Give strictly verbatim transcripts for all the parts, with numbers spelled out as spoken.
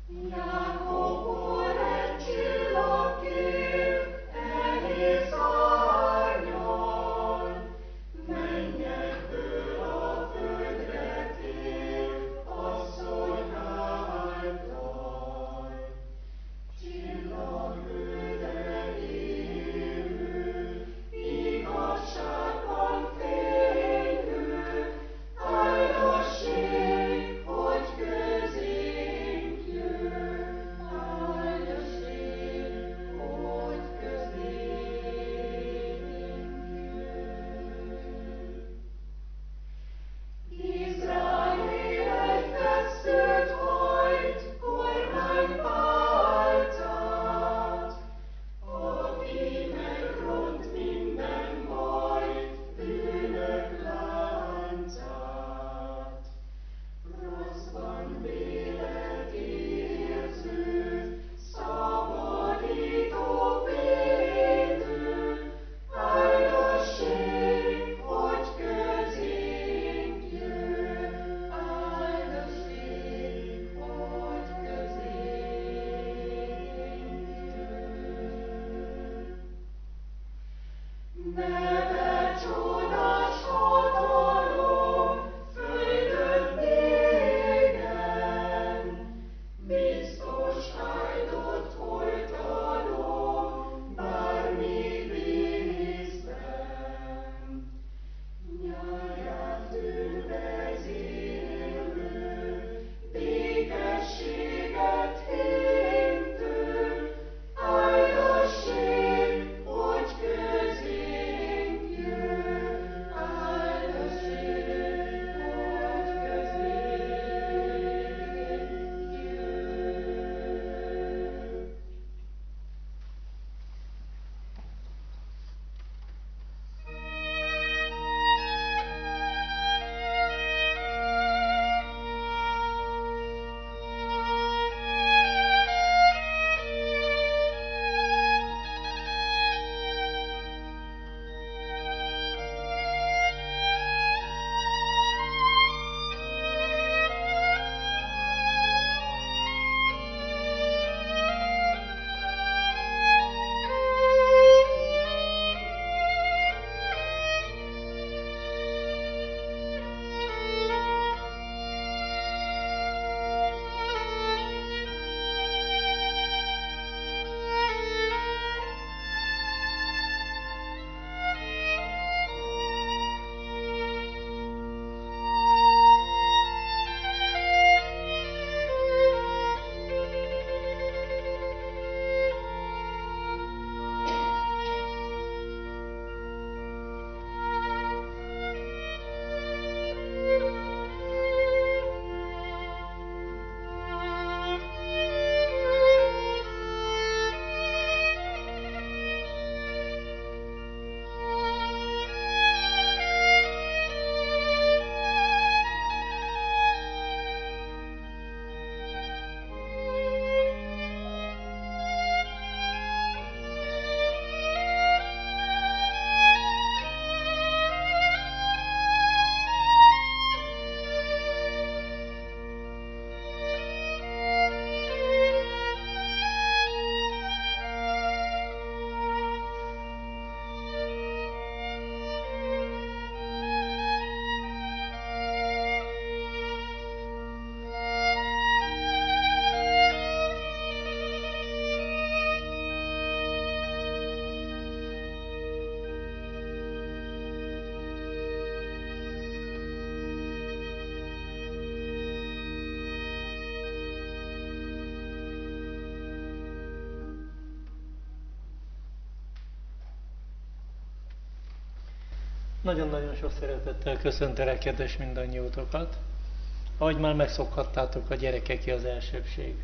Nagyon-nagyon sok szeretettel köszöntelek, kedves mindannyiótokat. Ahogy már megszokhattátok, a gyerekeké az elsőbbség.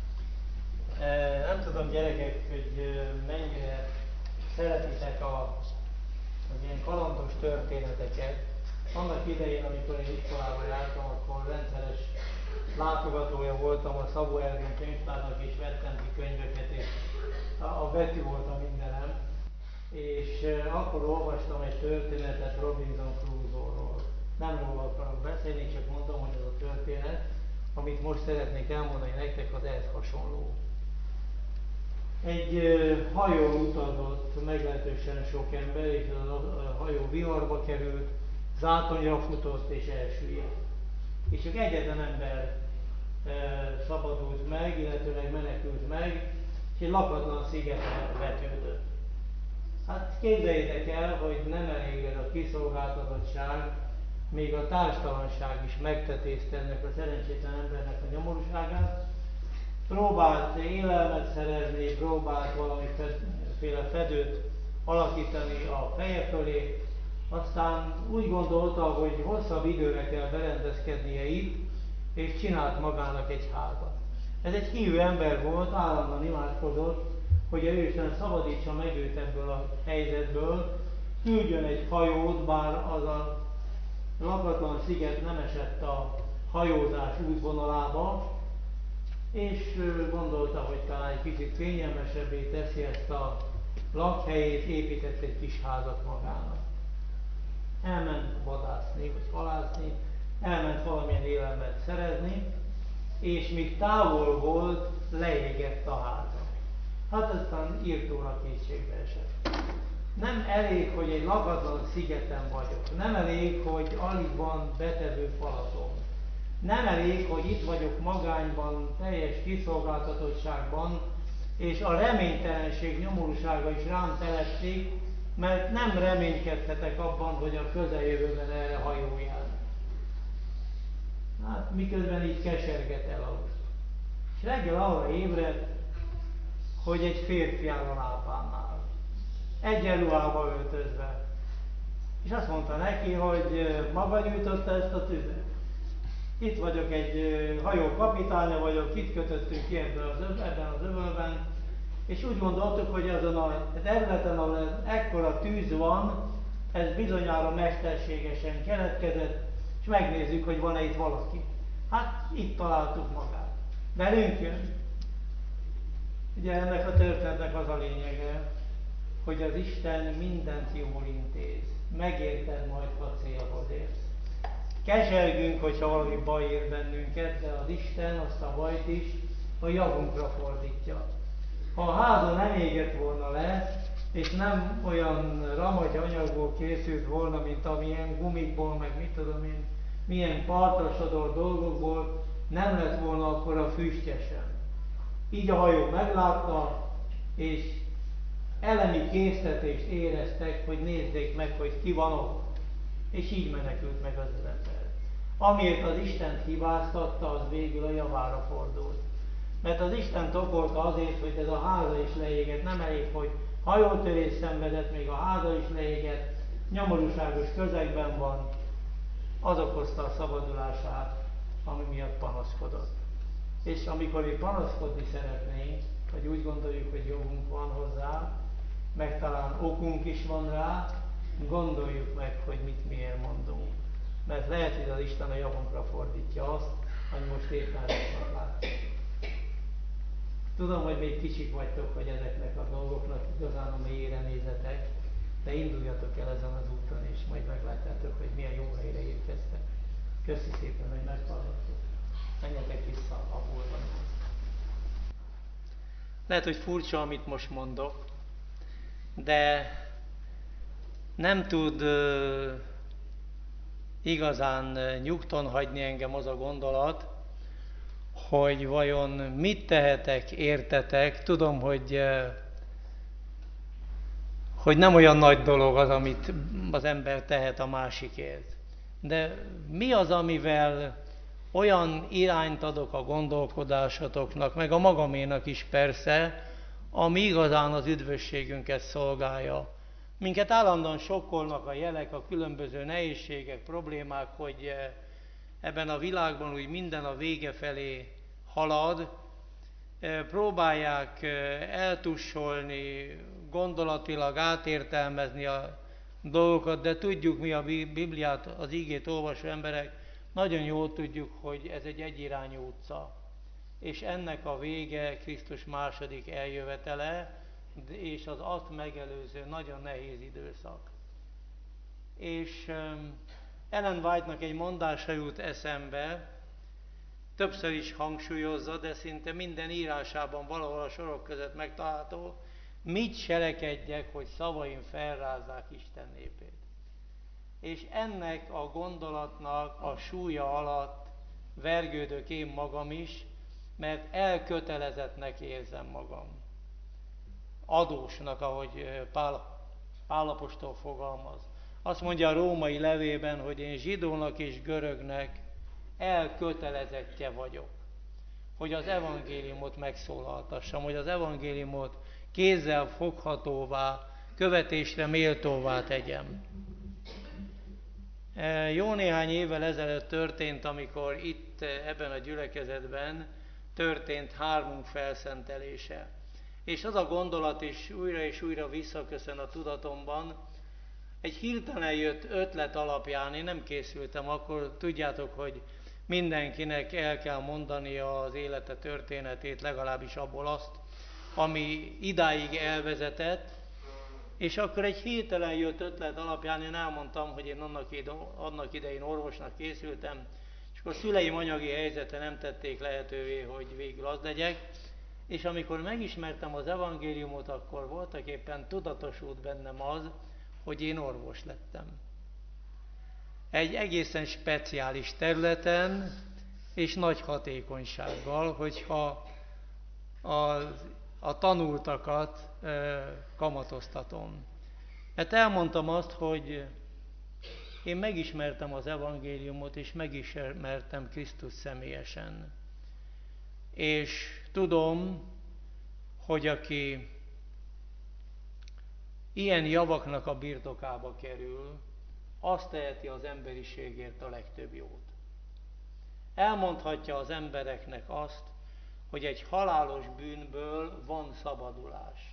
Nem tudom, gyerekek, hogy mennyire szeretitek a, az ilyen kalandos történeteket. Annak idején, amikor én iskolába jártam, akkor rendszeres látogatója voltam a Szabó Ervin könyvtárnak, és vettem ki könyveket, és a betű volt a mindenem. És akkor olvastam egy történetet Robinson Crusoe-ról. Nem róla akarok beszélni, csak mondom, hogy ez a történet amit most szeretnék elmondani nektek, az ehhez hasonló. Egy hajón utazott meglehetősen sok ember, és a hajó viharba került, zátonyra futott és elsüllyedt. És csak egyetlen ember e, szabadult meg, illetőleg menekült meg, és egy lakatlan szigetre vetődött. Hát képzeljétek el, hogy nem elég ez a kiszolgáltatottság, még a társtalanság is megtetézte ennek a szerencsétlen embernek a nyomorúságát. Próbált élelmet szerezni, próbált valamiféle fedőt alakítani a feje fölé, aztán úgy gondolta, hogy hosszabb időre kell berendezkednie itt, és csinált magának egy házat. Ez egy hívő ember volt, állandóan imádkozott, hogy a Isten szabadítsa meg őt ebből a helyzetből, küldjön egy hajót, bár az a lakatlan sziget nem esett a hajózás útvonalába, és gondolta, hogy talán egy kicsit kényelmesebbé teszi ezt a lakhelyét, épített egy kis házat magának. Elment vadászni, vagy halászni, elment valamilyen élelmet szerezni, és míg távol volt, leégett a háza. Hát aztán írtóra kétségbe esett. Nem elég, hogy egy lakatlan szigeten vagyok. Nem elég, hogy alig van betevő falatom. Nem elég, hogy itt vagyok magányban, teljes kiszolgáltatottságban, és a reménytelenség nyomorúsága is rám telepszik, mert nem reménykedhetek abban, hogy a közeljövőben erre hajó jár. Hát miközben így keserget elaludt. És reggel arra ébredt, hogy egy férfi áll a lábánál, egyenruhába öltözve. És azt mondta neki, hogy maga nyújtotta ezt a tüzet. Itt vagyok, egy hajó kapitánya vagyok, itt kötöttünk ki ebben az, öv, ebben az övölben, és úgy gondoltuk, hogy azon a területen, ahol ekkora tűz van, ez bizonyára mesterségesen keletkezett, és megnézzük, hogy van-e itt valaki. Hát itt találtuk magát. Velünk jön. Ugye ennek a történetnek az a lényege, hogy az Isten mindent jól intéz. Megérted majd, ha célhoz érsz. Kesergünk, hogyha valami baj ér bennünket, de az Isten azt a bajt is a javunkra fordítja. Ha a háza nem égett volna le, és nem olyan ramagy anyagból készült volna, mint amilyen gumikból, meg mit tudom én, milyen partra sodort dolgokból, nem lett volna akkor a füstje sem. Így a hajó meglátta, és elemi késztetést éreztek, hogy nézzék meg, hogy ki van ott. És így menekült meg az ember. Amiért az Istent hibáztatta, az végül a javára fordult. Mert az Isten okolta azért, hogy ez a háza is leégett. Nem elég, hogy hajótörés szenvedett, még a háza is leégett, nyomorúságos közegben van. Az okozta a szabadulását, ami miatt panaszkodott. És amikor mi panaszkodni szeretnénk, vagy úgy gondoljuk, hogy jogunk van hozzá, meg talán okunk is van rá, gondoljuk meg, hogy mit miért mondunk. Mert lehet, hogy az Isten a javunkra fordítja azt, ami most éppen rossznak látszik. Tudom, hogy még kicsik vagytok, hogy ezeknek a dolgoknak igazán a mélyére nézetek, de induljatok el ezen az úton, és majd meglátjátok, hogy milyen jó helyre érkeztek. Köszi szépen, hogy meghallgattok. Menjetek vissza a boltban. Lehet, hogy furcsa, amit most mondok, de nem tud uh, igazán uh, nyugton hagyni engem az a gondolat, hogy vajon mit tehetek, értetek. Tudom, hogy, uh, hogy nem olyan nagy dolog az, amit az ember tehet a másikért. De mi az, amivel olyan irányt adok a gondolkodásatoknak, meg a magaménak is persze, ami igazán az üdvösségünket szolgálja. Minket állandóan sokkolnak a jelek, a különböző nehézségek, problémák, hogy ebben a világban úgy minden a vége felé halad, próbálják eltussolni, gondolatilag átértelmezni a dolgokat, de tudjuk mi a Bibliát, az ígét olvasó emberek, nagyon jól tudjuk, hogy ez egy egyirányú utca. És ennek a vége Krisztus második eljövetele, és az azt megelőző nagyon nehéz időszak. És um, Ellen White-nak egy mondása jut eszembe, többször is hangsúlyozza, de szinte minden írásában valahol a sorok között megtalálható, mit cselekedjek, hogy szavaim felrázzák Isten népét. És ennek a gondolatnak a súlya alatt vergődök én magam is, mert elkötelezettnek érzem magam. Adósnak, ahogy Pál, Pál apostol fogalmaz. Azt mondja a római levélben, hogy én zsidónak és görögnek elkötelezettje vagyok, hogy az evangéliumot megszólaltassam, hogy az evangéliumot kézzel foghatóvá, követésre méltóvá tegyem. Jó néhány évvel ezelőtt történt, amikor itt ebben a gyülekezetben történt hármunk felszentelése. És az a gondolat is újra és újra visszaköszön a tudatomban. Egy hirtelen jött ötlet alapján, én nem készültem, akkor tudjátok, hogy mindenkinek el kell mondania az élete történetét, legalábbis abból azt, ami idáig elvezetett, és akkor egy hirtelen jött ötlet alapján én elmondtam, hogy én annak, ide, annak idején orvosnak készültem, és akkor szüleim anyagi helyzete nem tették lehetővé, hogy végül az legyek, és amikor megismertem az evangéliumot, akkor voltak éppen tudatosult bennem az, hogy én orvos lettem. Egy egészen speciális területen, és nagy hatékonysággal, hogyha a, a tanultakat e, kamatoztatom. Mert elmondtam azt, hogy én megismertem az evangéliumot, és megismertem Krisztus személyesen. És tudom, hogy aki ilyen javaknak a birtokába kerül, azt teheti az emberiségért a legtöbb jót. Elmondhatja az embereknek azt, hogy egy halálos bűnből van szabadulás.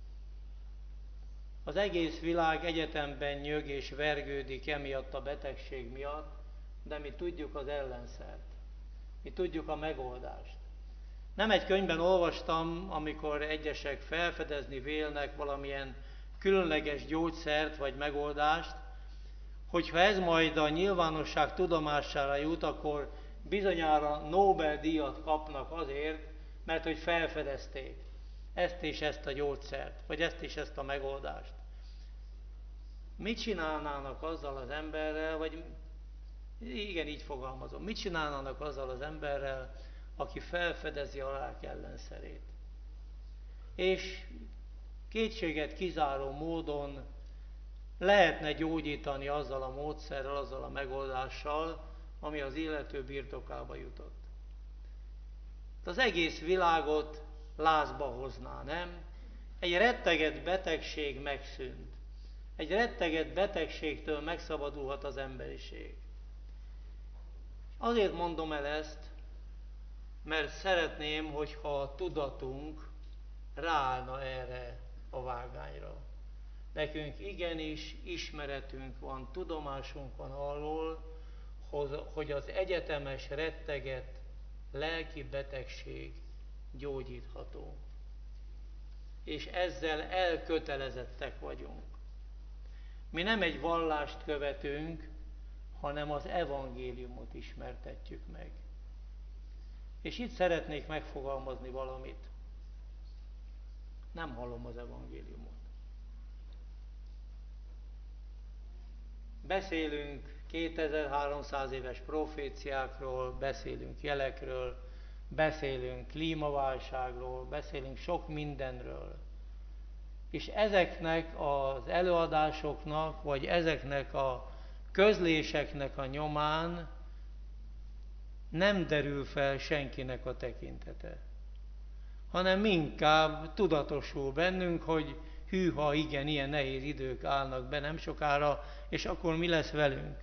Az egész világ egyetemben nyög és vergődik emiatt a betegség miatt, de mi tudjuk az ellenszert. Mi tudjuk a megoldást. Nem egy könyvben olvastam, amikor egyesek felfedezni vélnek valamilyen különleges gyógyszert vagy megoldást, hogyha ez majd a nyilvánosság tudomására jut, akkor bizonyára Nobel-díjat kapnak azért, mert hogy felfedezték ezt és ezt a gyógyszert, vagy ezt és ezt a megoldást. Mit csinálnának azzal az emberrel, vagy igen, így fogalmazom, mit csinálnának azzal az emberrel, aki felfedezi a lélek ellenszerét? És kétséget kizáró módon lehetne gyógyítani azzal a módszerrel, azzal a megoldással, ami az illető birtokába jutott. Az egész világot lázba hozná, nem? Egy retteget betegség megszűnt. Egy retteget betegségtől megszabadulhat az emberiség. Azért mondom el ezt, mert szeretném, hogyha a tudatunk ráállna erre a vágányra. Nekünk igenis ismeretünk van, tudomásunk van arról, hogy az egyetemes retteget lelki betegség gyógyítható. És ezzel elkötelezettek vagyunk. Mi nem egy vallást követünk, hanem az evangéliumot ismertetjük meg. És itt szeretnék megfogalmazni valamit. Nem hallom az evangéliumot. Beszélünk kétezer-háromszáz éves proféciákról, beszélünk jelekről, beszélünk klímaválságról, beszélünk sok mindenről. És ezeknek az előadásoknak, vagy ezeknek a közléseknek a nyomán nem derül fel senkinek a tekintete, hanem inkább tudatosul bennünk, hogy hűha, igen, ilyen nehéz idők állnak be nem sokára, és akkor mi lesz velünk?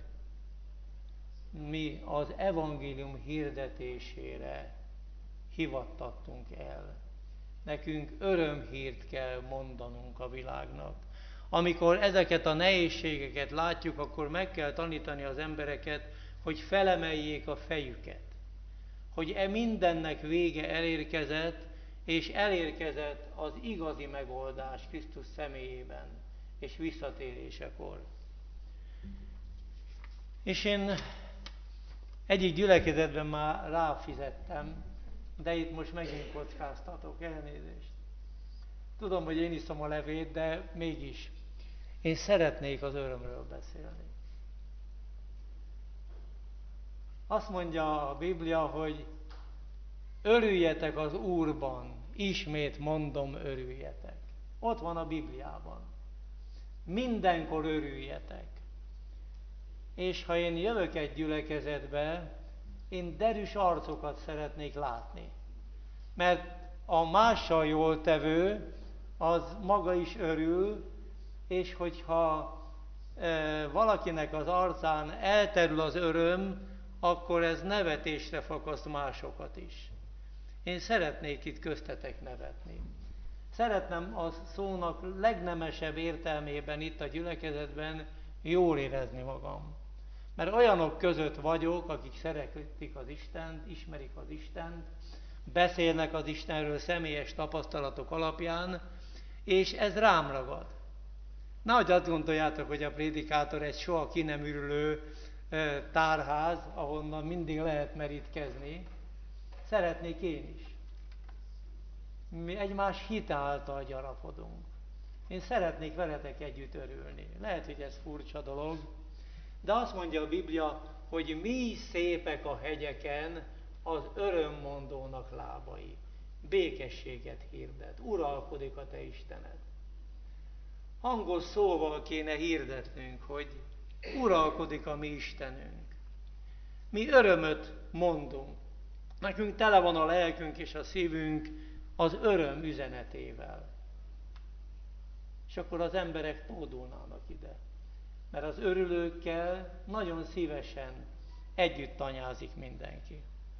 Mi az evangélium hirdetésére hivattattunk el. Nekünk örömhírt kell mondanunk a világnak. Amikor ezeket a nehézségeket látjuk, akkor meg kell tanítani az embereket, hogy felemeljék a fejüket. Hogy e mindennek vége elérkezett, és elérkezett az igazi megoldás Krisztus személyében és visszatérésekor. És én Egyik gyülekezetben már ráfizettem, de itt most megint kockáztatok, elnézést. Tudom, hogy én iszom a levét, de mégis. Én szeretnék az örömről beszélni. Azt mondja a Biblia, hogy örüljetek az Úrban, ismét mondom, örüljetek. Ott van a Bibliában. Mindenkor örüljetek. És ha én jövök egy gyülekezetbe, én derűs arcokat szeretnék látni. Mert a mással jól tevő, az maga is örül, és hogyha e, valakinek az arcán elterül az öröm, akkor ez nevetésre fakaszt másokat is. Én szeretnék itt köztetek nevetni. Szeretném a szónak legnemesebb értelmében itt a gyülekezetben jól érezni magam. Mert olyanok között vagyok, akik szeretik az Istent, ismerik az Istent, beszélnek az Istenről személyes tapasztalatok alapján, és ez rám ragad. Nehogy azt gondoljátok, hogy a prédikátor egy soha ki nem ürülő tárház, ahonnan mindig lehet merítkezni. Szeretnék én is. Mi egymás hite által gyarapodunk. Én szeretnék veletek együtt örülni. Lehet, hogy ez furcsa dolog, de azt mondja a Biblia, hogy mi szépek a hegyeken az örömmondónak lábai. Békességet hirdet, uralkodik a te Istened. Hangos szóval kéne hirdetnünk, hogy uralkodik a mi Istenünk. Mi örömöt mondunk. Nekünk tele van a lelkünk és a szívünk az öröm üzenetével. És akkor az emberek tódulnának ide. Mert az örülőkkel nagyon szívesen együtt tanyázik mindenki.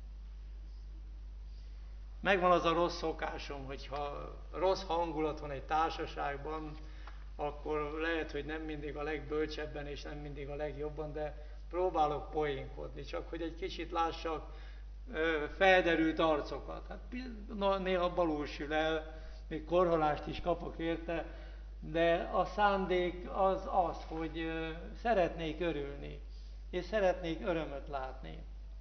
Megvan az a rossz szokásom, hogyha rossz hangulat van egy társaságban, akkor lehet, hogy nem mindig a legbölcsebben és nem mindig a legjobban, de próbálok poénkodni, csak hogy egy kicsit lássak felderült arcokat. Hát néha balul sül el, még korhalást is kapok érte, de a szándék az az, hogy szeretnék örülni, és szeretnék örömöt látni.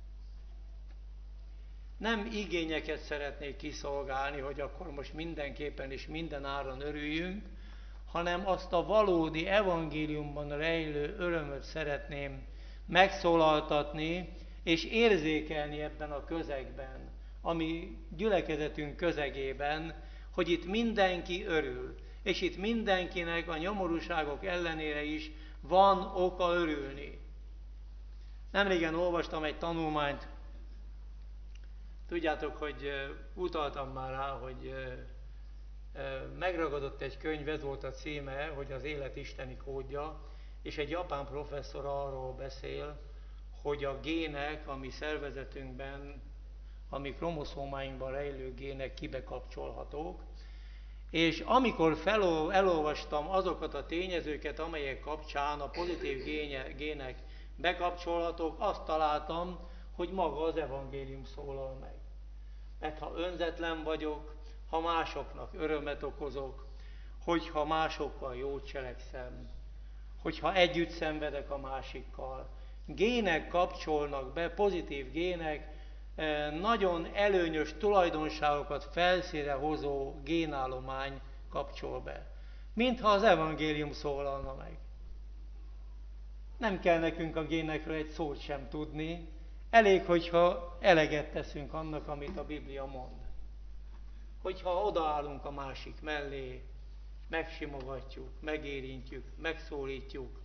Nem igényeket szeretnék kiszolgálni, hogy akkor most mindenképpen és minden áron örüljünk, hanem azt a valódi evangéliumban rejlő örömöt szeretném megszólaltatni, és érzékelni ebben a közegben, ami gyülekezetünk közegében, hogy itt mindenki örül, és itt mindenkinek a nyomorúságok ellenére is van oka örülni. Nemrégen olvastam egy tanulmányt, tudjátok, hogy utaltam már rá, hogy megragadott egy könyv, ez volt a címe, hogy az élet isteni kódja, és egy japán professzor arról beszél, hogy a gének, a mi szervezetünkben, a mi kromoszómáinkban rejlő gének kibekapcsolhatók, és amikor felol, elolvastam azokat a tényezőket, amelyek kapcsán a pozitív géne, gének bekapcsolhatók, azt találtam, hogy maga az evangélium szólal meg. Mert ha önzetlen vagyok, ha másoknak örömet okozok, hogyha másokkal jót cselekszem, hogyha együtt szenvedek a másikkal, gének kapcsolnak be, pozitív gének, nagyon előnyös tulajdonságokat felszínre hozó génállomány kapcsol be. Mintha az evangélium szólalna meg. Nem kell nekünk a génekről egy szót sem tudni, elég, hogyha eleget teszünk annak, amit a Biblia mond. Hogyha odaállunk a másik mellé, megsimogatjuk, megérintjük, megszólítjuk.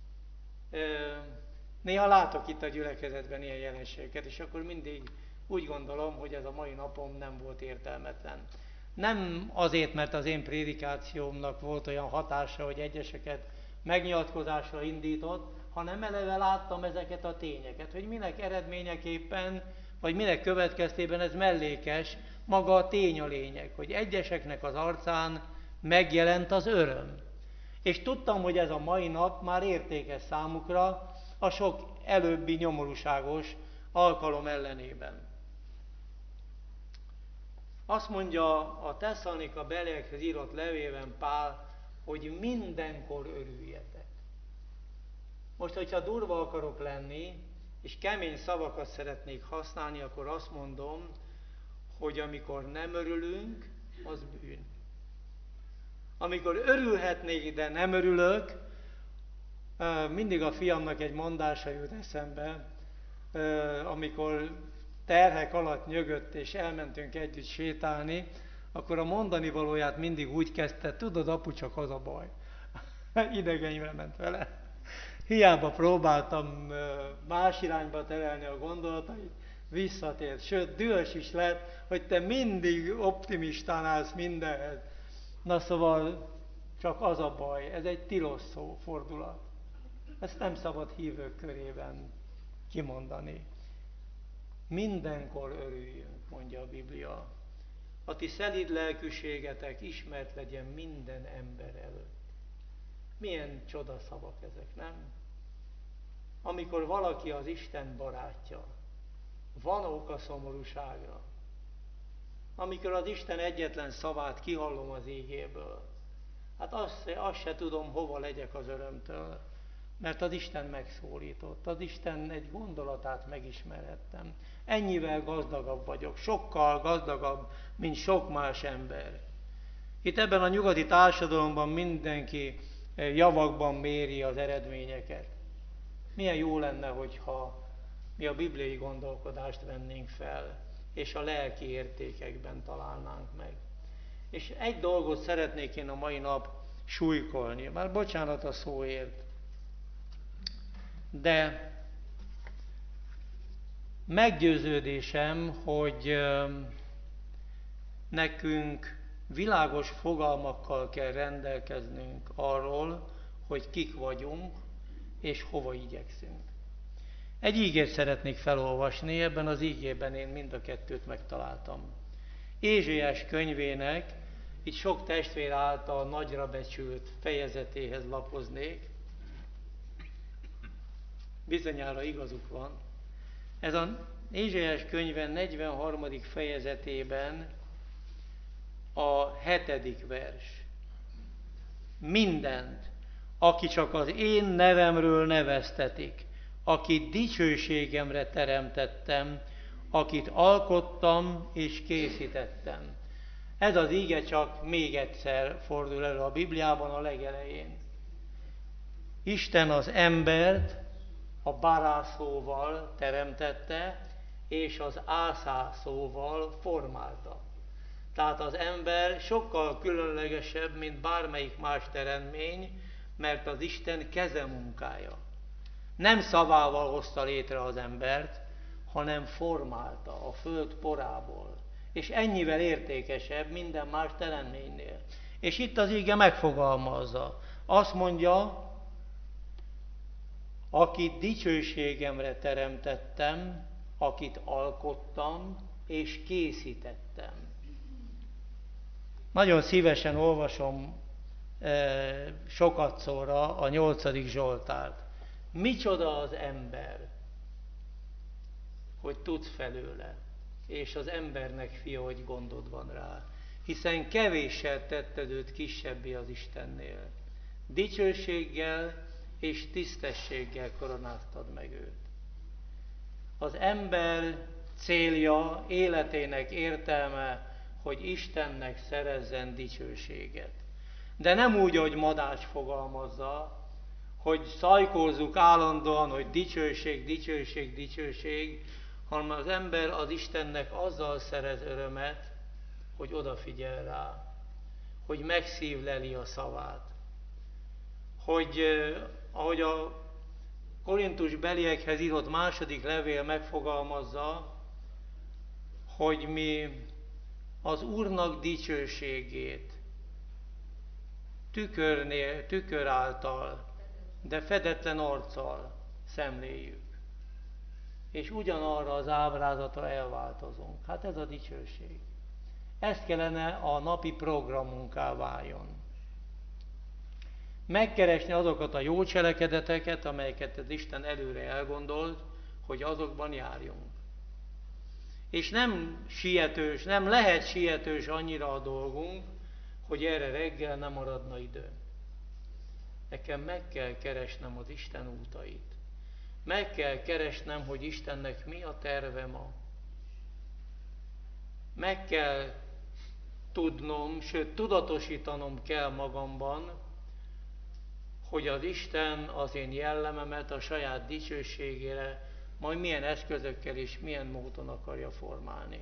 Néha látok itt a gyülekezetben ilyen jelenségeket, és akkor mindig úgy gondolom, hogy ez a mai napom nem volt értelmetlen. Nem azért, mert az én prédikációmnak volt olyan hatása, hogy egyeseket megnyilatkozásra indított, hanem eleve láttam ezeket a tényeket, hogy minek eredményeképpen, vagy minek következtében ez mellékes, maga a tény a lényeg, hogy egyeseknek az arcán megjelent az öröm. És tudtam, hogy ez a mai nap már értékes számukra a sok előbbi nyomorúságos alkalom ellenében. Azt mondja a Tesszalonika beliekhez írott levélben Pál, hogy mindenkor örüljetek. Most, hogyha durva akarok lenni, és kemény szavakat szeretnék használni, akkor azt mondom, hogy amikor nem örülünk, az bűn. Amikor örülhetnék, de nem örülök, mindig a fiamnak egy mondása jut eszembe, amikor terhek alatt nyögött, és elmentünk együtt sétálni, akkor a mondani valóját mindig úgy kezdte, tudod, apu, csak az a baj. Idegeimre ment vele. Hiába próbáltam más irányba terelni a gondolatait, visszatért. Sőt, dühös is lett, hogy te mindig optimistán állsz mindenhez. Na szóval csak az a baj, ez egy tilos szó, fordulat. Ezt nem szabad hívők körében kimondani. Mindenkor örüljünk, mondja a Biblia. A ti szelíd lelkűségetek ismert legyen minden ember előtt. Milyen csodaszavak ezek, nem? Amikor valaki az Isten barátja, van ok a szomorúságra. Amikor az Isten egyetlen szavát kihallom az égéből, hát azt, azt se tudom, hova legyek az örömtől, mert az Isten megszólított, az Isten egy gondolatát megismerhettem. Ennyivel gazdagabb vagyok, sokkal gazdagabb, mint sok más ember. Itt ebben a nyugati társadalomban mindenki javakban méri az eredményeket. Milyen jó lenne, hogyha mi a bibliai gondolkodást vennénk fel, és a lelki értékekben találnánk meg. És egy dolgot szeretnék én a mai nap súlykolni, már bocsánat a szóért, de meggyőződésem, hogy nekünk világos fogalmakkal kell rendelkeznünk arról, hogy kik vagyunk, és hova igyekszünk. Egy ígét szeretnék felolvasni, ebben az ígében én mind a kettőt megtaláltam. Ézsaiás könyvének, itt sok testvér által nagyra becsült fejezetéhez lapoznék. Bizonyára igazuk van. Ez az Ézsaiás könyve negyvenharmadik fejezetében a hetedik vers. Mindent, aki csak az én nevemről neveztetik, akit dicsőségemre teremtettem, akit alkottam és készítettem. Ez az íge csak még egyszer fordul elő a Bibliában a legelején. Isten az embert a bará szóval teremtette, és az ászá szóval formálta. Tehát az ember sokkal különlegesebb, mint bármelyik más teremtmény, mert az Isten keze munkája. Nem szavával hozta létre az embert, hanem formálta a föld porából. És ennyivel értékesebb minden más teremtménynél. És itt az íge megfogalmazza. Azt mondja, akit dicsőségemre teremtettem, akit alkottam és készítettem. Nagyon szívesen olvasom e, sokatszorra a nyolcadik Zsoltárt. Micsoda az ember, hogy tudsz felőle, és az embernek, fia, hogy gondod van rá, hiszen kevéssel tetted őt kisebbé az Istennél. Dicsőséggel és tisztességgel koronáztad meg őt. Az ember célja, életének értelme, hogy Istennek szerezzen dicsőséget. De nem úgy, ahogy Madács fogalmazza, hogy szajkózzuk állandóan, hogy dicsőség, dicsőség, dicsőség, hanem az ember az Istennek azzal szerez örömet, hogy odafigyel rá, hogy megszívleli a szavát, hogy ahogy a Korintus beliekhez írott második levél megfogalmazza, hogy mi az Úrnak dicsőségét tükörnél, tükör által, de fedetlen arccal szemléljük. És ugyanarra az ábrázatra elváltozunk. Hát ez a dicsőség. Ezt kellene a napi programunká váljon. Megkeresni azokat a jó cselekedeteket, amelyeket az Isten előre elgondolt, hogy azokban járjunk. És nem sietős, nem lehet sietős annyira a dolgunk, hogy erre reggel nem maradna idő. Nekem meg kell keresnem az Isten útait. Meg kell keresnem, hogy Istennek mi a terve ma. Meg kell tudnom, sőt tudatosítanom kell magamban, hogy az Isten az én jellememet a saját dicsőségére majd milyen eszközökkel és milyen módon akarja formálni.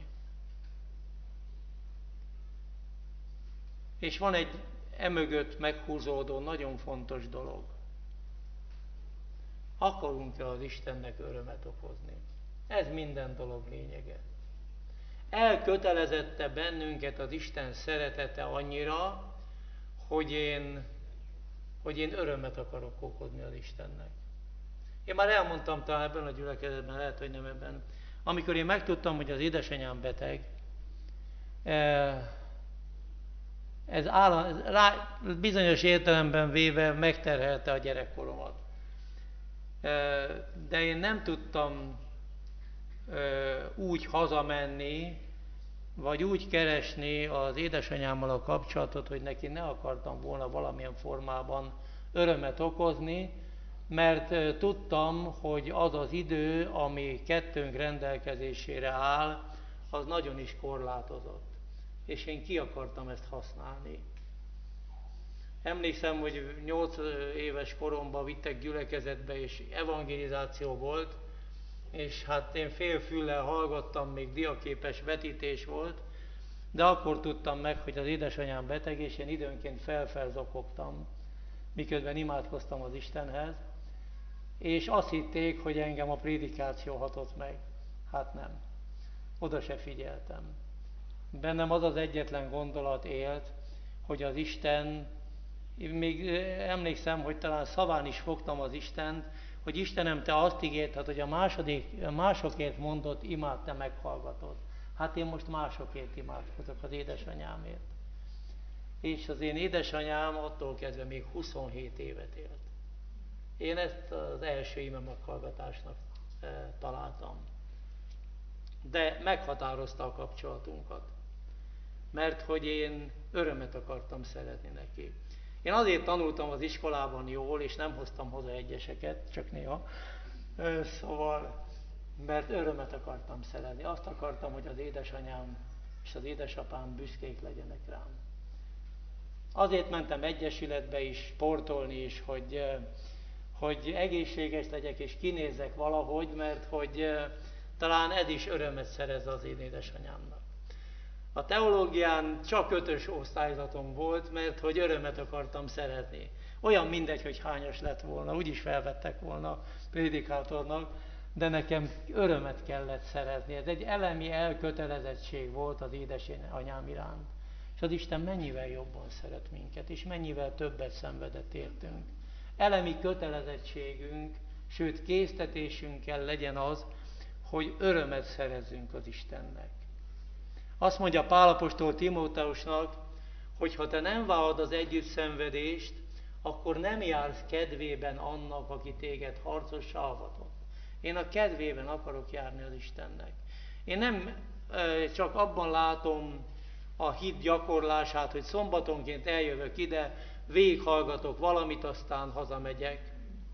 És van egy emögött meghúzódó nagyon fontos dolog. Akarunk-e az Istennek örömet okozni? Ez minden dolog lényege. Elkötelezette bennünket az Isten szeretete annyira, hogy én, hogy én örömet akarok okozni az Istennek. Én már elmondtam talán ebben a gyülekezetben, lehet, hogy nem ebben. Amikor én megtudtam, hogy az édesanyám beteg, ez állam, rá, bizonyos értelemben véve megterhelte a gyerekkoromat. De én nem tudtam úgy hazamenni, vagy úgy keresni az édesanyámmal a kapcsolatot, hogy neki ne akartam volna valamilyen formában örömet okozni, mert tudtam, hogy az az idő, ami kettőnk rendelkezésére áll, az nagyon is korlátozott. És én ki akartam ezt használni. Emlékszem, hogy nyolc éves koromban vittek gyülekezetbe, és evangelizáció volt, és hát én fél füllel hallgattam, még diaképes vetítés volt, de akkor tudtam meg, hogy az édesanyám beteg, és én időnként felfelzokogtam, miközben imádkoztam az Istenhez, és azt hitték, hogy engem a prédikáció hatott meg. Hát nem. Oda se figyeltem. Bennem az az egyetlen gondolat élt, hogy az Isten, még emlékszem, hogy talán szaván is fogtam az Istent, hogy Istenem, te azt ígérted, hogy a második, másokért mondott imát te meghallgatod. Hát én most másokért imádkozok, az édesanyámért. És az én édesanyám attól kezdve még huszonhét évet élt. Én ezt az első ime meghallgatásnak e, találtam. De meghatározta a kapcsolatunkat. Mert hogy én örömet akartam szeretni neki. Én azért tanultam az iskolában jól, és nem hoztam hozzá egyeseket, csak néha. Szóval, mert örömet akartam szeretni. Azt akartam, hogy az édesanyám és az édesapám büszkék legyenek rám. Azért mentem egyesületbe is, sportolni is, hogy, hogy egészséges legyek és kinézzek valahogy, mert hogy talán ez is örömet szerez az én édesanyámnak. A teológián csak ötös osztályzatom volt, mert hogy örömet akartam szeretni. Olyan mindegy, hogy hányas lett volna, úgyis felvettek volna prédikátornak, de nekem örömet kellett szeretni. Ez egy elemi elkötelezettség volt az édesanyám iránt. És az Isten mennyivel jobban szeret minket, és mennyivel többet szenvedett értünk. Elemi kötelezettségünk, sőt késztetésünk kell legyen az, hogy örömet szerezzünk az Istennek. Azt mondja Pál apostol Timóteusnak, hogy ha te nem vállalod az együttszenvedést, akkor nem jársz kedvében annak, aki téged harcossá avatott. Én a kedvében akarok járni az Istennek. Én nem e, csak abban látom a hit gyakorlását, hogy szombatonként eljövök ide, végighallgatok valamit, aztán hazamegyek,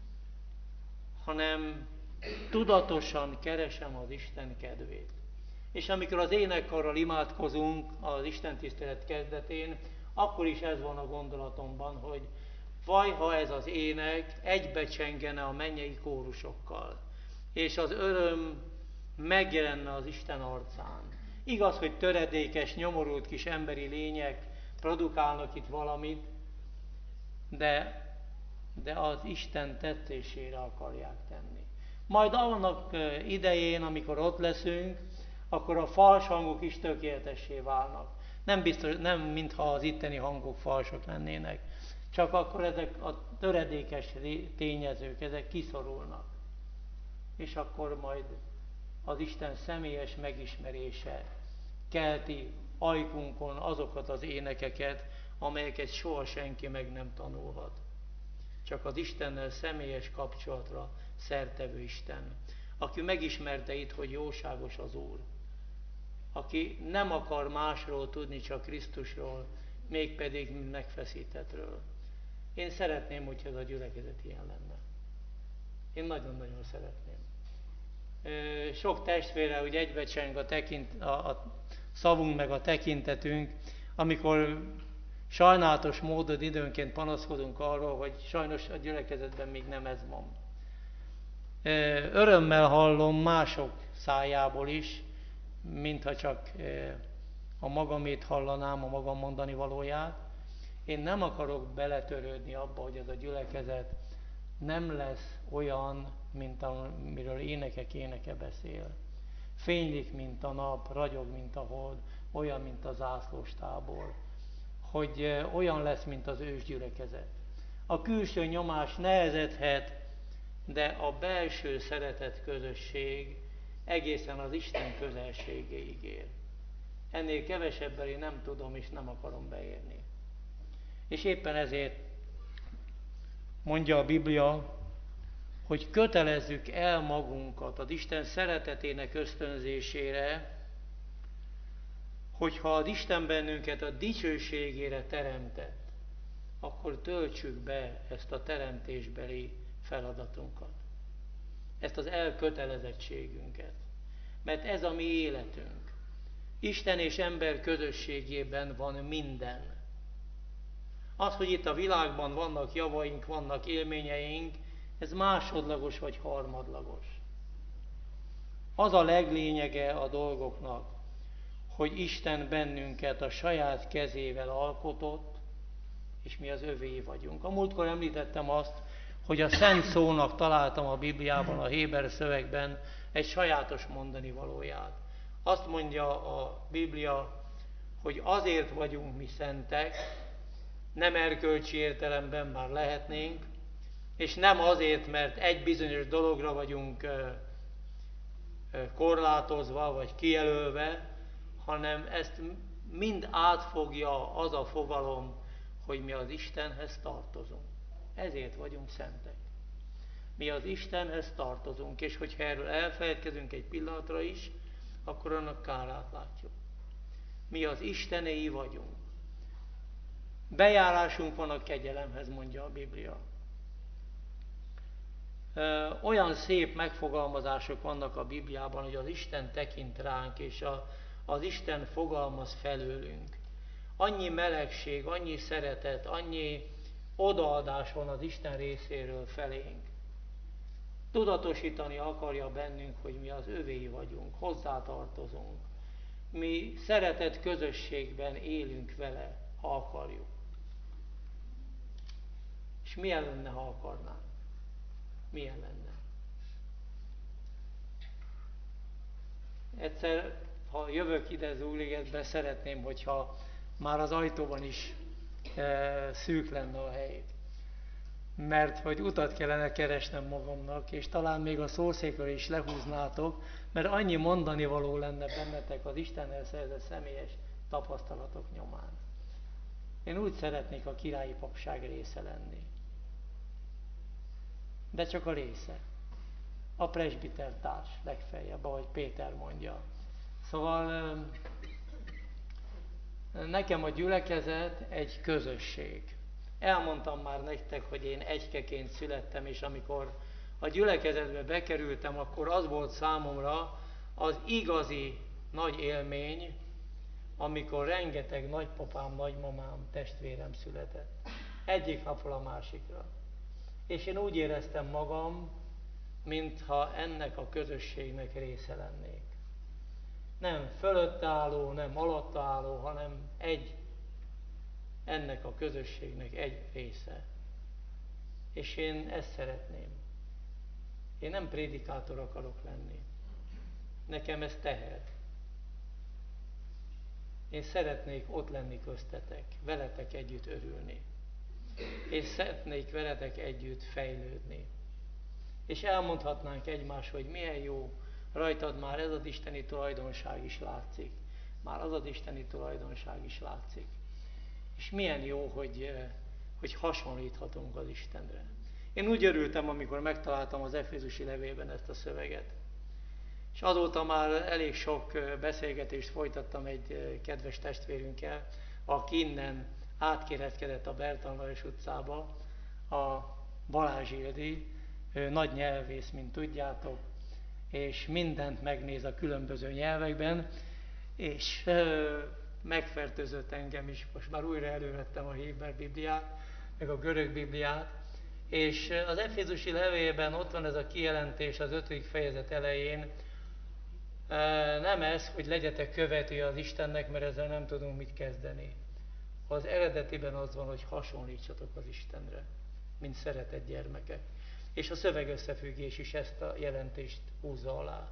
hanem tudatosan keresem az Isten kedvét. És amikor az énekkarral imádkozunk az istentisztelet kezdetén, akkor is ez van a gondolatomban, hogy vaj, ha ez az ének egybecsengene a mennyei kórusokkal, és az öröm megjelenne az Isten arcán. Igaz, hogy töredékes, nyomorult kis emberi lények produkálnak itt valamit, de, de az Isten tettésére akarják tenni. Majd annak idején, amikor ott leszünk, akkor a fals hangok is tökéletessé válnak. Nem, biztos, nem mintha az itteni hangok falsak lennének, csak akkor ezek a töredékes tényezők, ezek kiszorulnak. És akkor majd az Isten személyes megismerése kelti ajkunkon azokat az énekeket, amelyeket soha senki meg nem tanulhat. Csak az Istennel személyes kapcsolatra szertevő Isten, aki megismerte itt, hogy jóságos az Úr, aki nem akar másról tudni, csak Krisztusról, mégpedig megfeszítettről. Én szeretném, hogyha ez a gyülekezet ilyen lenne. Én nagyon-nagyon szeretném. Sok testvére úgy egybecseng a, tekint, a, a szavunk meg a tekintetünk, amikor sajnálatos módon időnként panaszkodunk arról, hogy sajnos a gyülekezetben még nem ez van. Örömmel hallom mások szájából is, mintha csak a magamét hallanám, a magam mondani valóját. Én nem akarok beletörődni abba, hogy ez a gyülekezet nem lesz olyan, mint amiről énekek éneke beszél. Fénylik, mint a nap, ragyog, mint a hold, olyan, mint a zászlós tábor. Hogy olyan lesz, mint az ősgyülekezet. A külső nyomás nehezedhet, de a belső szeretet közösség egészen az Isten közelségéig ér. Ennél kevesebben én nem tudom és nem akarom beérni. És éppen ezért mondja a Biblia, hogy kötelezzük el magunkat az Isten szeretetének ösztönzésére, hogyha az Isten bennünket a dicsőségére teremtett, akkor töltsük be ezt a teremtésbeli feladatunkat. Ezt az elkötelezettségünket. Mert ez a mi életünk. Isten és ember közösségében van minden. Az, hogy itt a világban vannak javaink, vannak élményeink, ez másodlagos vagy harmadlagos. Az a leglényege a dolgoknak, hogy Isten bennünket a saját kezével alkotott, és mi az övé vagyunk. A múltkor említettem azt, hogy a Szent Szónak találtam a Bibliában, a héber szövegben egy sajátos mondani valóját. Azt mondja a Biblia, hogy azért vagyunk mi szentek, nem erkölcsi értelemben már lehetnénk, és nem azért, mert egy bizonyos dologra vagyunk korlátozva, vagy kijelölve, hanem ezt mind átfogja az a fogalom, hogy mi az Istenhez tartozunk. Ezért vagyunk szentek. Mi az Istenhez tartozunk, és hogyha erről elfeledkezünk egy pillanatra is, akkor annak kárát látjuk. Mi az Istenéi vagyunk. Bejárásunk van a kegyelemhez, mondja a Biblia. Olyan szép megfogalmazások vannak a Bibliában, hogy az Isten tekint ránk, és a, az Isten fogalmaz felőlünk. Annyi melegség, annyi szeretet, annyi odaadás van az Isten részéről felénk. Tudatosítani akarja bennünk, hogy mi az övéi vagyunk, hozzátartozunk. Mi szeretet közösségben élünk vele, ha akarjuk. És milyen lenne, ha akarnánk? Milyen lenne? Egyszer, ha jövök ide Zúligetbe, szeretném, hogyha már az ajtóban is e, szűk lenne a hely. Mert hogy utat kellene keresnem magamnak, és talán még a szószékről is lehúznátok, mert annyi mondani való lenne bennetek az Istennel szerzett személyes tapasztalatok nyomán. Én úgy szeretnék a királyi papság része lenni. De csak a része. A presbitertárs legfeljebb, ahogy Péter mondja. Szóval nekem a gyülekezet egy közösség. Elmondtam már nektek, hogy én egykeként születtem, és amikor a gyülekezetbe bekerültem, akkor az volt számomra az igazi nagy élmény, amikor rengeteg nagypapám, nagymamám, testvérem született. Egyik napról a másikra. És én úgy éreztem magam, mintha ennek a közösségnek része lennék. Nem fölött álló, nem alatt álló, hanem egy, ennek a közösségnek egy része. És én ezt szeretném. Én nem prédikátor akarok lenni. Nekem ez teher. Én szeretnék ott lenni köztetek, veletek együtt örülni. És szeretnék veletek együtt fejlődni. És elmondhatnánk egymás, hogy milyen jó, rajtad már ez az isteni tulajdonság is látszik. Már az az isteni tulajdonság is látszik. És milyen jó, hogy, hogy hasonlíthatunk az Istenre. Én úgy örültem, amikor megtaláltam az Efézusi levélben ezt a szöveget. És azóta már elég sok beszélgetést folytattam egy kedves testvérünkkel, aki innen átkéretkedett a Bertalan Lajos utcába, a Balázs Ildi, ő nagy nyelvész, mint tudjátok, és mindent megnéz a különböző nyelvekben, és ö, megfertőzött engem is. Most már újra elővettem a héber Bibliát, meg a görög Bibliát, és az Efézusi levélben ott van ez a kijelentés az ötödik fejezet elején, nem ez, hogy legyetek követői az Istennek, mert ezzel nem tudunk mit kezdeni. Az eredetiben az van, hogy hasonlítsatok az Istenre, mint szeretett gyermekek. És a szövegösszefüggés is ezt a jelentést húzza alá.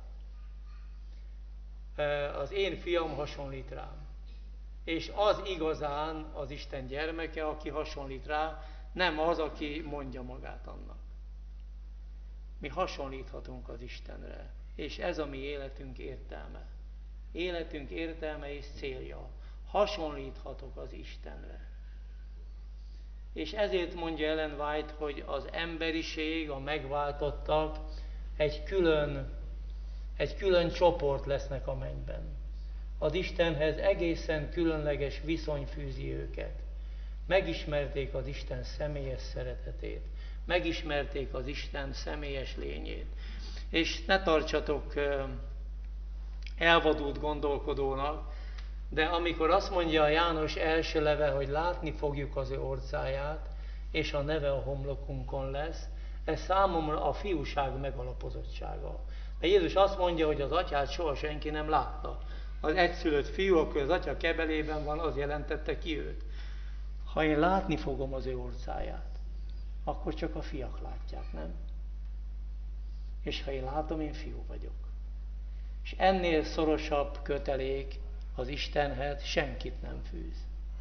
Az én fiam hasonlít rám. És az igazán az Isten gyermeke, aki hasonlít rá, nem az, aki mondja magát annak. Mi hasonlíthatunk az Istenre, és ez a mi életünk értelme. Életünk értelme és célja. Hasonlíthatok az Istenre. És ezért mondja Ellen White, hogy az emberiség, a megváltottak egy külön, egy külön csoport lesznek a mennyben. Az Istenhez egészen különleges viszony fűzi őket. Megismerték az Isten személyes szeretetét. Megismerték az Isten személyes lényét. És ne tartsatok elvadult gondolkodónak, de amikor azt mondja a János első leve, hogy látni fogjuk az ő orcáját, és a neve a homlokunkon lesz, ez számomra a fiúság megalapozottsága. De Jézus azt mondja, hogy az atyát soha senki nem látta. Az egyszülött fiú, aki az atya kebelében van, az jelentette ki őt. Ha én látni fogom az ő orcáját, akkor csak a fiak látják, nem? És ha én látom, én fiú vagyok. És ennél szorosabb kötelék az Istenhez senkit nem fűz.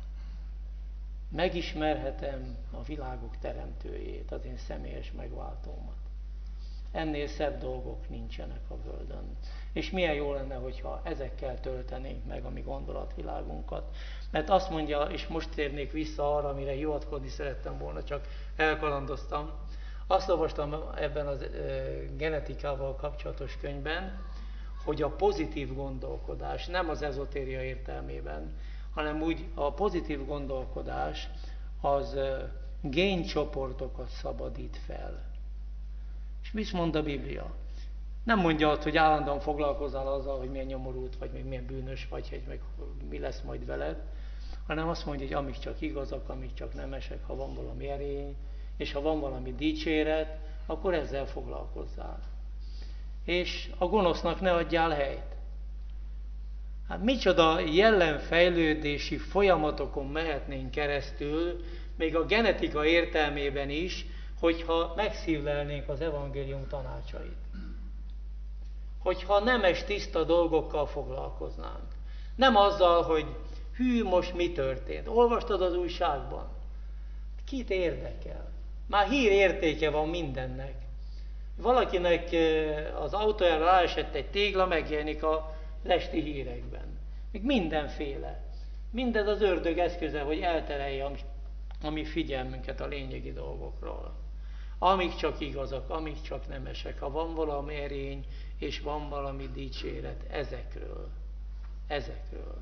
Megismerhetem a világok teremtőjét, az én személyes megváltómat. Ennél szebb dolgok nincsenek a földön. És milyen jó lenne, hogyha ezekkel töltenénk meg a mi gondolatvilágunkat. Mert azt mondja, és most térnék vissza arra, amire hivatkozni szerettem volna, csak elkalandoztam. Azt olvastam ebben a genetikával kapcsolatos könyvben, hogy a pozitív gondolkodás, nem az ezotéria értelmében, hanem úgy a pozitív gondolkodás az géncsoportokat szabadít fel. És mit mond a Biblia? Nem mondja azt, hogy állandóan foglalkozzál azzal, hogy milyen nyomorult vagy, meg milyen bűnös vagy, hogy meg mi lesz majd veled, hanem azt mondja, hogy amik csak igazak, amik csak nemesek, ha van valami erény, és ha van valami dicséret, akkor ezzel foglalkozzál. És a gonosznak ne adjál helyt. Hát micsoda jellemfejlődési folyamatokon mehetnénk keresztül, még a genetika értelmében is, hogyha megszívlelnénk az evangélium tanácsait. Hogyha nemes, tiszta dolgokkal foglalkoznánk. Nem azzal, hogy hű, most mi történt. Olvastad az újságban? Kit érdekel? Már hír értéke van mindennek. Valakinek az autójára ráesett egy tégla, megjelenik a esti hírekben. Még mindenféle. Mindez az ördög eszköze, hogy elterelje a, a mi figyelmünket a lényegi dolgokról. Amíg csak igazak, amíg csak nemesek, ha van valami erény, és van valami dicséret, ezekről. Ezekről.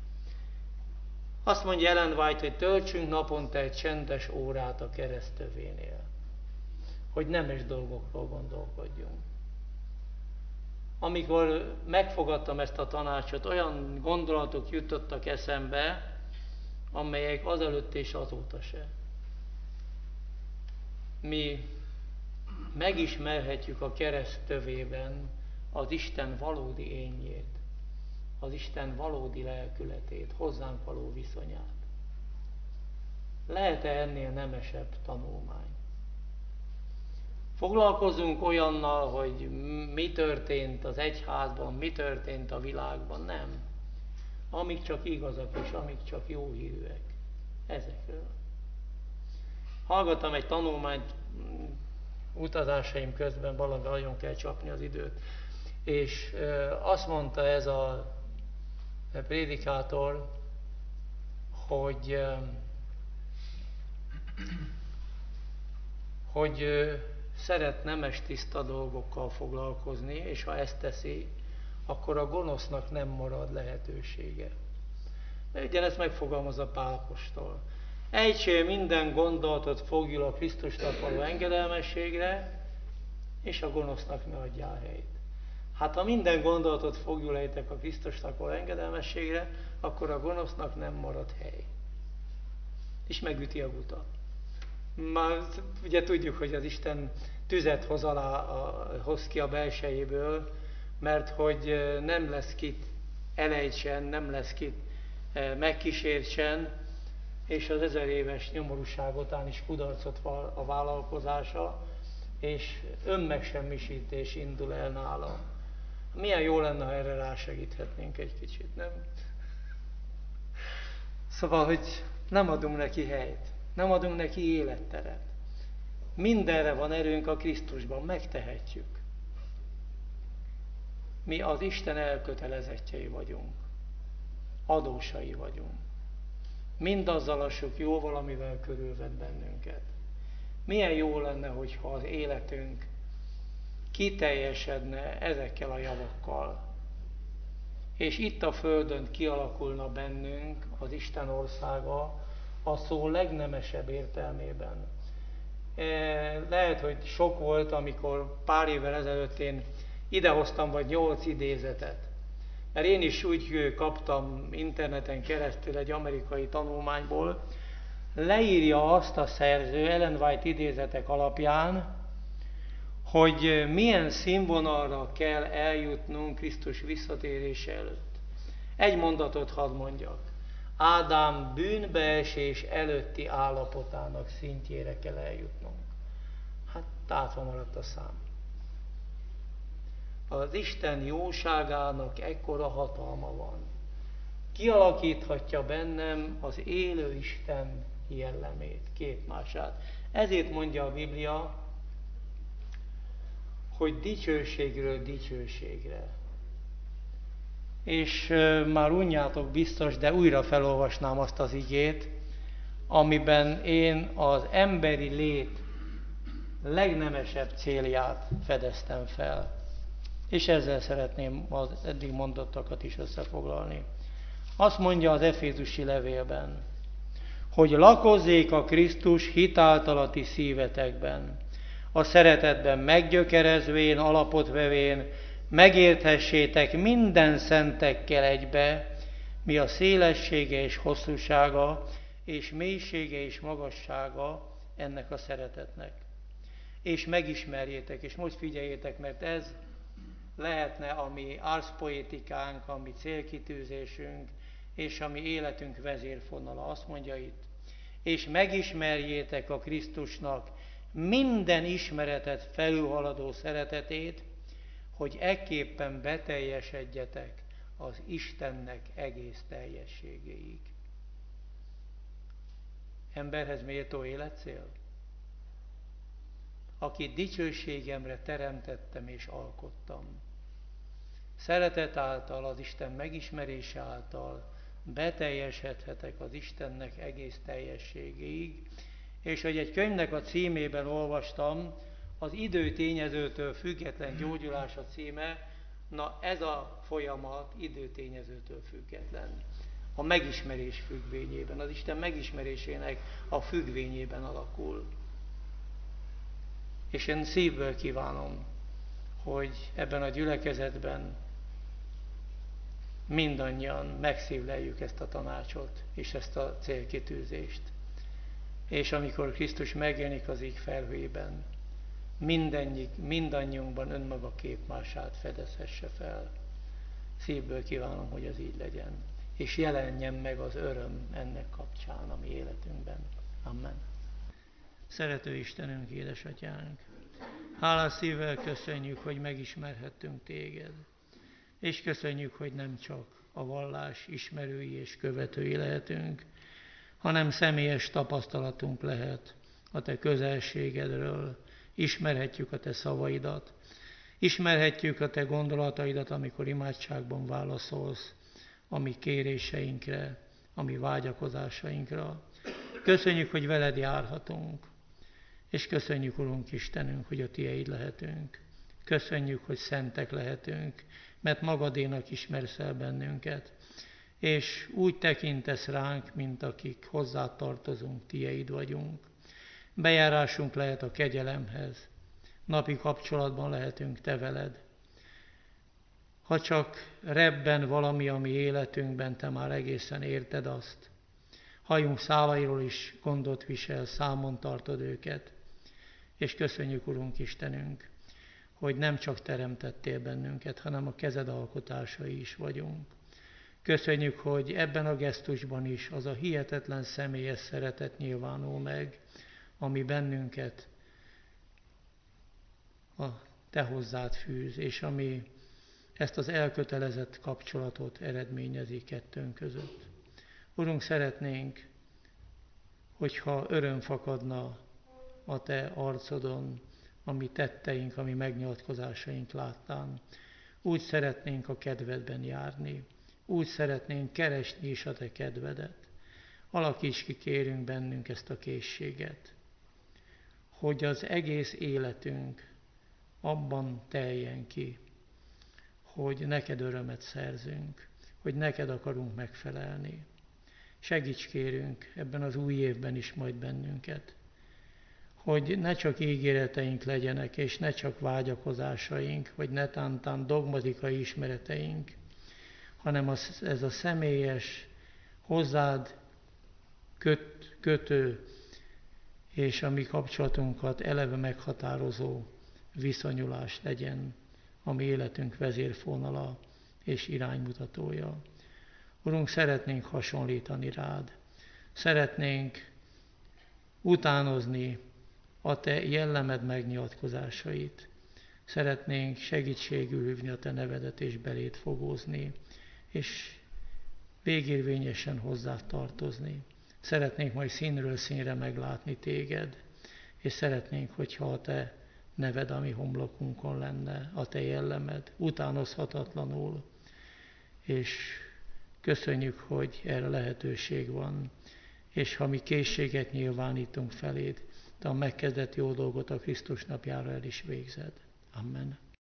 Azt mondja Ellen White, hogy töltsünk naponta egy csendes órát a keresztövénél. Hogy nemes dolgokról gondolkodjunk. Amikor megfogadtam ezt a tanácsot, olyan gondolatok jutottak eszembe, amelyek azelőtt és azóta se. Mi megismerhetjük a kereszt tövében az Isten valódi énjét, az Isten valódi lelkületét, hozzánk való viszonyát. Lehet-e ennél nemesebb tanulmány? Foglalkozunk olyannal, hogy mi történt az egyházban, mi történt a világban, nem. Amik csak igazak és amik csak jó hírűek. Ezekről. Hallgattam egy tanulmányt utazásaim közben, valami nagyon kell csapni az időt, és azt mondta ez a prédikátor, hogy, hogy szeret nemes tiszta dolgokkal foglalkozni, és ha ezt teszi, akkor a gonosznak nem marad lehetősége. De ugyanezt megfogalmazza Pál apostol. Ejtsél minden gondolatot fogjul a Krisztusnak való engedelmességre, és a gonosznak ne adjál helyt. Hát ha minden gondolatot fogjulejtek a Krisztusnak való engedelmességre, akkor a gonosznak nem marad hely. És megüti a guta. Már ugye tudjuk, hogy az Isten tüzet hoz, alá, a, hoz ki a belsejéből, mert hogy nem lesz kit elejtsen, nem lesz kit megkísértsen, és az ezer éves nyomorúság után is kudarcot val a vállalkozása, és önmegsemmisítés indul el nála. Milyen jó lenne, ha erre rásegíthetnénk egy kicsit, nem? Szóval, hogy nem adunk neki helyt, nem adunk neki életteret. Mindenre van erőnk a Krisztusban, megtehetjük. Mi az Isten elkötelezettjei vagyunk, adósai vagyunk. Mindazzal a sok jóval, amivel körülvett bennünket. Milyen jó lenne, hogyha az életünk kiteljesedne ezekkel a javakkal, és itt a Földön kialakulna bennünk az Isten országa a szó legnemesebb értelmében. Lehet, hogy sok volt, amikor pár évvel ezelőtt én idehoztam vagy nyolc idézetet. Mert én is úgy kaptam interneten keresztül egy amerikai tanulmányból, leírja azt a szerző Ellen White idézetek alapján, hogy milyen színvonalra kell eljutnunk Krisztus visszatérése előtt. Egy mondatot hadd mondjak. Ádám bűnbeesés előtti állapotának szintjére kell eljutnunk. Hát tátva maradt a szám. Az Isten jóságának ekkora hatalma van. Kialakíthatja bennem az élő Isten jellemét, képmását. Ezért mondja a Biblia, hogy dicsőségről dicsőségre. És már unjátok biztos, de újra felolvasnám azt az igét, amiben én az emberi lét legnemesebb célját fedeztem fel. És ezzel szeretném az eddig mondottakat is összefoglalni. Azt mondja az Efézusi levélben, hogy lakozzék a Krisztus hitáltal a ti szívetekben, a szeretetben meggyökerezvén, alapot vevén, megérthessétek minden szentekkel egybe, mi a szélessége és hosszúsága, és mélysége és magassága ennek a szeretetnek. És megismerjétek, és most figyeljétek, mert ez lehetne a mi árszpoétikánk, a mi célkitűzésünk, és a mi életünk vezérfonala. Azt mondja itt, és megismerjétek a Krisztusnak minden ismeretet felülhaladó szeretetét, hogy ekképpen beteljesedjetek az Istennek egész teljességéig. Emberhez méltó életcél? Akit dicsőségemre teremtettem és alkottam. Szeretet által, az Isten megismerése által beteljesedhetek az Istennek egész teljességéig, és hogy egy könyvnek a címében olvastam, az idő tényezőtől független gyógyulás a címe, na ez a folyamat időtényezőtől független. A megismerés függvényében, az Isten megismerésének a függvényében alakul. És én szívből kívánom, hogy ebben a gyülekezetben mindannyian megszívleljük ezt a tanácsot és ezt a célkitűzést. És amikor Krisztus megjelenik az ég felhőjében, mindannyiunkban önmaga képmását fedezhesse fel. Szívből kívánom, hogy az így legyen. És jelenjen meg az öröm ennek kapcsán a mi életünkben. Amen. Szerető Istenünk, édesatyánk, hálás szívvel köszönjük, hogy megismerhettünk téged. És köszönjük, hogy nem csak a vallás ismerői és követői lehetünk, hanem személyes tapasztalatunk lehet a te közelségedről, ismerhetjük a te szavaidat, ismerhetjük a te gondolataidat, amikor imádságban válaszolsz a mi kéréseinkre, a mi vágyakozásainkra. Köszönjük, hogy veled járhatunk, és köszönjük, Urunk Istenünk, hogy a tieid lehetünk. Köszönjük, hogy szentek lehetünk, mert magadénak ismersz el bennünket, és úgy tekintesz ránk, mint akik hozzátartozunk, tieid vagyunk. Bejárásunk lehet a kegyelemhez, napi kapcsolatban lehetünk Te veled. Ha csak rebben valami, ami életünkben, Te már egészen érted azt. Hajunk szálairól is gondot visel, számon tartod őket. És köszönjük, Urunk Istenünk, hogy nem csak teremtettél bennünket, hanem a kezed alkotásai is vagyunk. Köszönjük, hogy ebben a gesztusban is az a hihetetlen személyes szeretet nyilvánul meg, ami bennünket a Te hozzád fűz, és ami ezt az elkötelezett kapcsolatot eredményezi kettőnk között. Urunk, szeretnénk, hogyha öröm fakadna a Te arcodon, a mi tetteink, a mi megnyilatkozásaink láttán. Úgy szeretnénk a kedvedben járni, úgy szeretnénk keresni is a Te kedvedet. Alakíts ki, kérünk bennünk ezt a készséget, hogy az egész életünk abban teljen ki, hogy neked örömet szerzünk, hogy neked akarunk megfelelni. Segíts, kérünk, ebben az új évben is majd bennünket, hogy ne csak ígéreteink legyenek, és ne csak vágyakozásaink, vagy netántán dogmatikai ismereteink, hanem az, ez a személyes, hozzád köt, kötő, és a mi kapcsolatunkat eleve meghatározó viszonyulás legyen a mi életünk vezérfonala és iránymutatója. Urunk, szeretnénk hasonlítani rád, szeretnénk utánozni a Te jellemed megnyilatkozásait, szeretnénk segítségül hívni a Te nevedet és beléd fogózni, és végérvényesen hozzád tartozni. Szeretnénk majd színről színre meglátni Téged, és szeretnénk, hogyha a Te neved a mi homlokunkon lenne, a Te jellemed, utánozhatatlanul, és köszönjük, hogy erre lehetőség van, és ha mi készséget nyilvánítunk feléd, Te a megkezdett jó dolgot a Krisztus napjára el is végzed. Amen.